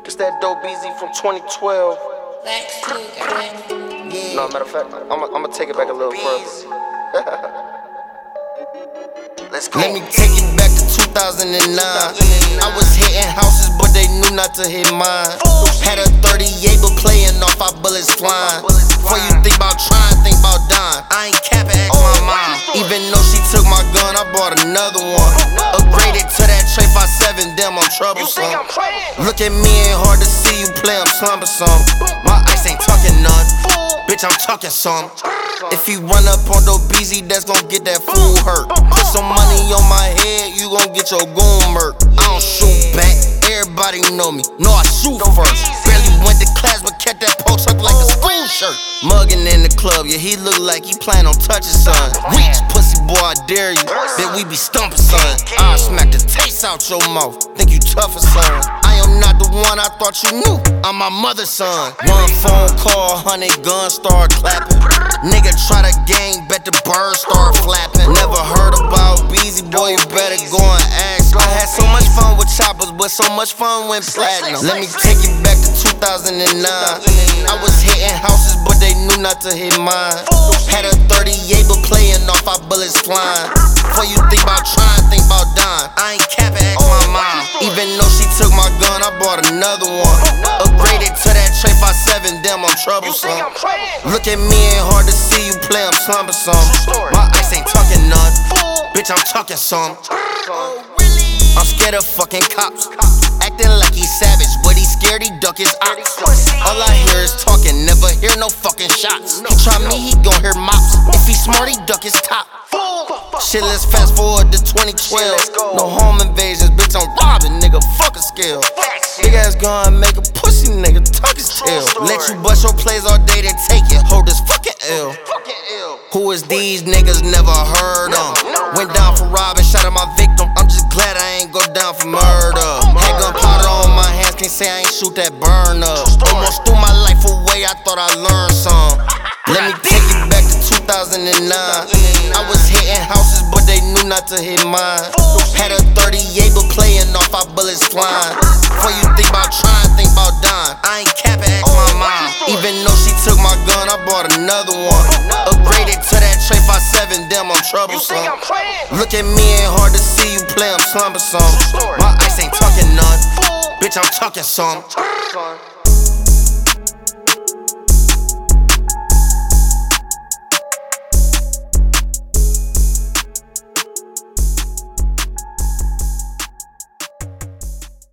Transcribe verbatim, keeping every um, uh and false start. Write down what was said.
It's that dope Easy from twenty twelve. Yeah. No, matter of fact, I'm gonna take it back a little further. Let's go. Let me take it back to two thousand nine. I was hitting houses, but they knew not to hit mine. Had a thirty-eight, but playing off our bullets flying. Before you think about trying, think about dying. I ain't capping, ask my mom. Even though she took my gun, I bought another one. Upgraded to that Trey five seven, damn, I'm troublesome. Look at me, ain't hard to see you play, I'm slumbering some. My ice ain't tucking none, bitch, I'm tucking some. If you run up on dope Beezy, that's gon' get that fool hurt. Put some money on my head, you gon' get your goon murk. I don't shoot back, everybody know me. No, I shoot first. Barely went to class, but kept that pole truck like a school shirt. Muggin' in the club, yeah, he look like he plan on touching son. Reach, pussy boy, I dare you. Bet we be stumping son. I'll smack the taste out your mouth. Think you tougher son? I am not the one I thought you knew. I'm my mother's son. One phone call, hundred guns start clapping. Nigga try to gang, bet the birds start flapping. Never heard about Beezy, boy, you better go and ask. I had so much fun with choppers, but so much fun went platinum. Let me take it back to two thousand nine. I was hitting houses, but they knew not to hit mine. Had a thirty-eight, but playing off our bullets flying. Before you think about trying, think about dying. I ain't capping, ask my mom. Even though she took my gun, I bought another one. Upgraded to that Trey five seven, damn, I'm troublesome. Look at me, ain't hard to see you play, I'm slumbering some. My ice ain't tucking none, bitch, I'm tucking some. I'm scared of fucking cops, acting like he's savage, but he's scared he duck his ox. All I hear is talking, never hear no fucking shots. He try me, he gon' hear mops. If he smart, he duck his top. Shit, let's fast forward to twenty twelve. No home invasions, bitch, I'm robbing, nigga, fuck a scale. Big ass gun, make a pussy nigga tuck his tail. Let you bust your plays all day, then take it, hold this fucking L. Who is these niggas, never heard them. Went down for robbing, shot at my victim. I'm just glad I ain't go down for murder. Had gunpowder on my hands, can't say I ain't shoot that burn up. Almost threw my life away, I thought I learned some. Let me take it back to two thousand nine. I was hitting houses, but they knew not to hit mine. Had a thirty-eight, but playing off our bullets flying. Before you think about trying, think about dying. I ain't capping, ask my mom. Even though she took my gun, I bought another one. Upgraded to that Trey five seven, damn, I'm troublesome. Look at me, ain't hard to see you play, I'm slumbering some. My ice ain't tucking none, bitch, I'm tucking some.